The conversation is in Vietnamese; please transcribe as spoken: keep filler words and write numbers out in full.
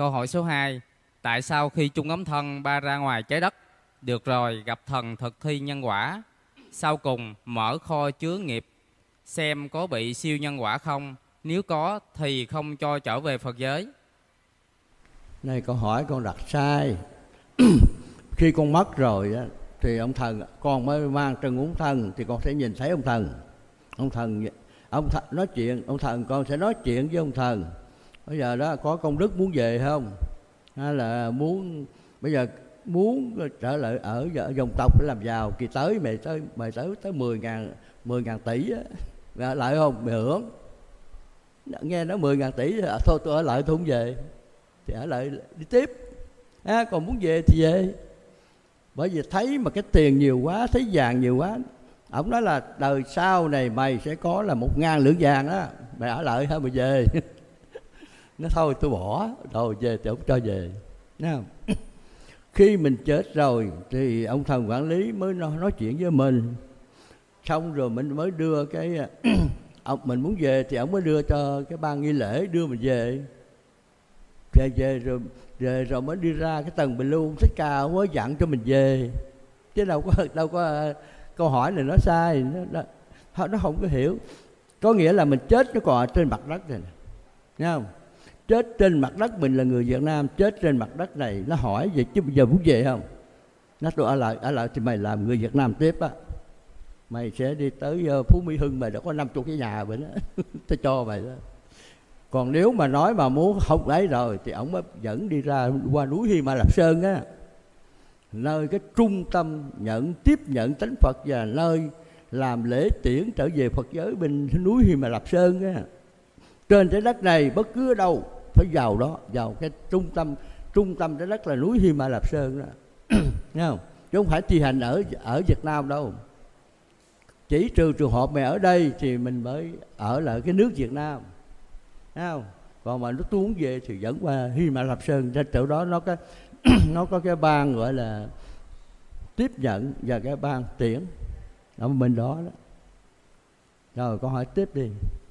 Câu hỏi số hai. Tại sao khi chung ấm thân ba ra ngoài trái đất, được rồi gặp thần thực thi nhân quả, sau cùng mở kho chứa nghiệp, xem có bị siêu nhân quả không? Nếu có thì không cho trở về Phật giới. Này câu hỏi con đặt sai. Khi con mất rồi á, thì ông thần, con mới mang trần uống thân thì con sẽ nhìn thấy ông thần. Ông thần ông thần nói chuyện, ông thần con sẽ nói chuyện với ông thần. Bây giờ đó có công đức muốn về không? Hay là muốn bây giờ muốn trở lại ở, ở dòng tộc để làm giàu, kỳ tới mày tới mày tới tới mười ngàn mười ngàn tỷ á, mày lại không? Mày hưởng. Nghe nói mười ngàn tỷ à, thôi tôi ở lại tôi không về, thì ở lại đi tiếp. À, còn muốn về thì về. Bởi vì thấy mà cái tiền nhiều quá, thấy vàng nhiều quá, ông nói là đời sau này mày sẽ có là một ngàn lượng vàng đó, mày ở lại hay mày về? Nó thôi tôi bỏ, rồi về thì ông cho về. Thấy không? Khi mình chết rồi thì ông thần quản lý mới nói, nói chuyện với mình, xong rồi mình mới đưa cái ông mình muốn về thì ông mới đưa cho cái ban nghi lễ đưa mình về. Về về rồi về rồi mới đi ra cái tầng bình lưu, thích ca ông mới dặn cho mình về, chứ đâu có đâu có câu hỏi này nó sai, nó, nó, nó không có hiểu. Có nghĩa là mình chết nó còn ở trên mặt đất này, nghe không? Chết trên mặt đất, mình là người Việt Nam chết trên mặt đất này, nó hỏi vậy chứ bây giờ muốn về không? Nó tôi ở lại, ở lại thì mày làm người Việt Nam tiếp á, mày sẽ đi tới Phú Mỹ Hưng, mày đã có năm chục cái nhà vậy đó. Tôi cho mày đó. Còn nếu mà nói mà muốn không ấy rồi thì ổng mới dẫn đi ra qua núi Hy Ma Lạp Sơn á, nơi cái trung tâm nhận tiếp nhận tánh Phật và nơi làm lễ tiễn trở về Phật giới bên núi Hy Ma Lạp Sơn á. Trên trái đất này bất cứ ở đâu phải vào đó, vào cái trung tâm trung tâm trái đất là núi Hy Ma Lạp Sơn đó. Nghe không? Chứ không phải thi hành ở ở Việt Nam đâu. Chỉ trừ trường hợp mày ở đây thì mình mới ở lại cái nước Việt Nam. Thấy không? Còn mà nó tuôn về thì dẫn qua Hy Ma Lạp Sơn, trên chỗ đó nó có nó có cái ban gọi là tiếp nhận và cái ban tiễn ở bên đó đó. Rồi con hỏi tiếp đi.